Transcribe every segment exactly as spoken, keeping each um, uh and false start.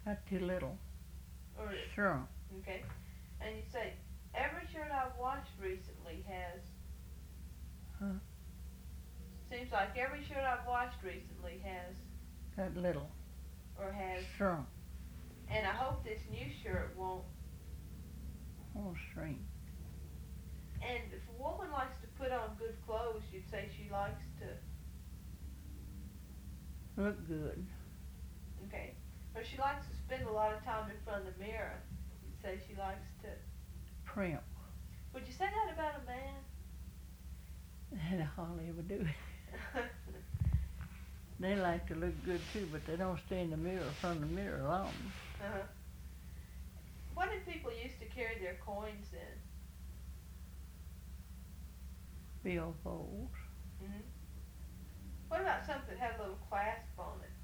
Not too little. Or Shrunk. okay. And you say every shirt I've washed recently has. Huh? Seems like every shirt I've washed recently has. Got little. Or has. Shrunk. And I hope this new shirt won't. Won't shrink. And if a woman likes to put on good clothes, you'd say she likes to. Look good. Okay. Or she likes to spend a lot of time in front of the mirror. You'd say she likes to. Primp. Would you say that about a man? They hardly ever do it. They like to look good too, but they don't stay in the mirror, in front of the mirror long. Uh-huh. What did people used to carry their coins in? Billfolds. Mm-hmm. What about something that had a little clasp on it?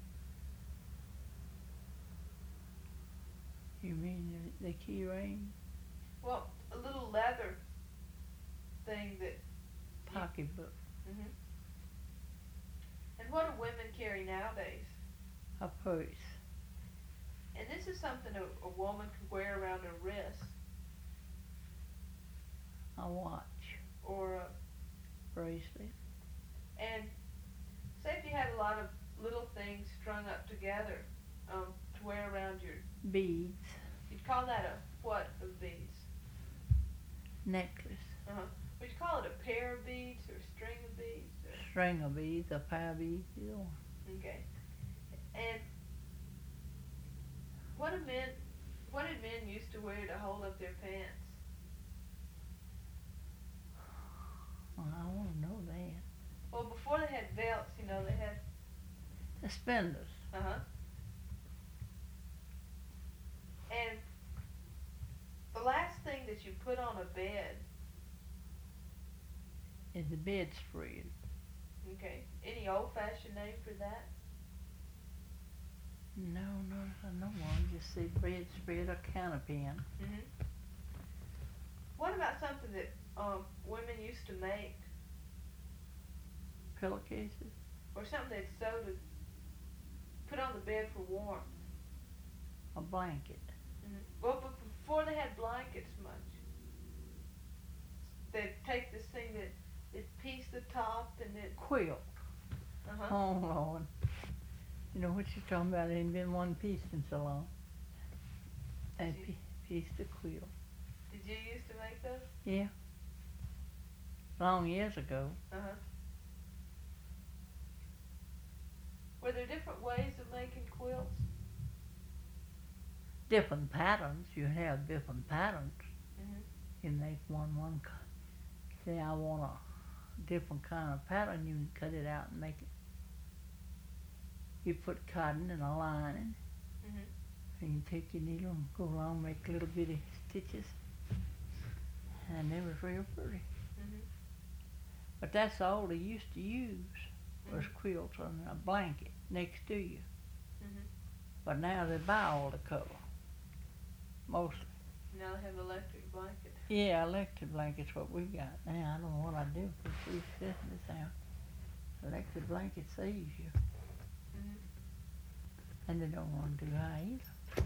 You mean the, the key ring? Well, a little leather thing that. Pocketbook. Mm-hmm. And what do women carry nowadays? A purse. And this is something a, a woman could wear around her wrist. A watch. Or a bracelet. And say if you had a lot of little things strung up together um, to wear around your. Beads. You'd call that a what of beads? Necklace. Uh-huh. Would you call it a pair of beads or a string of beads? Or? String of beads, a pair of beads, either one. Okay. And what did men, what did men used to wear to hold up their pants? Well, I want to know that. Well, before they had belts, you know, they had. Suspenders. Uh-huh. And the last thing that you put on a bed. Is the bedspread. Okay. Any old-fashioned name for that? No, no, no one. Just say bedspread or canopy. Mm-hmm. What about something that um, women used to make? Pillowcases. Or something they'd sew to put on the bed for warmth. A blanket. Mm-hmm. Well, but before they had blankets much, they'd take this thing that they'd piece the top and then. Quilt. Uh-huh. Oh, Lord. You know what you're talking about? It ain't been one piece in so long. A p- piece the quilt. Did you used to make those? Yeah. Long years ago. Uh-huh. Were there different ways of making quilts? Different patterns. You have different patterns. Mm-hmm. You make one, one. Say I want a different kind of pattern, you can cut it out and make it. You put cotton in a lining. Mm-hmm. And you take your needle and go along, make little bitty stitches. And they was real pretty. Mm-hmm. But that's all they used to use was Mm-hmm. quilts on a blanket next to you. Mm-hmm. But now they buy all the cover. Mostly. Now they have electric blankets. Yeah, electric blankets what we got now. I don't know what I do for free business now. Electric blanket saves you. Mm-hmm. And they don't want to do high either.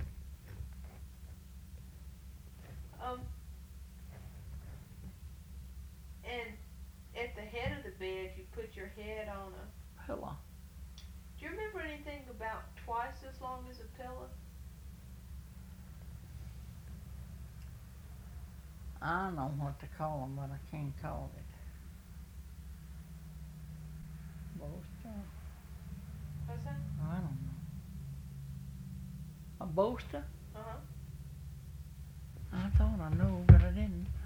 Um, and at the head of the bed, you put your head on a Pillow. Do you remember anything about twice as long as a pillow? I don't know what to call them, but I can't call it. Bolster? What's that? I don't know. A bolster? Uh-huh. I thought I knew, but I didn't.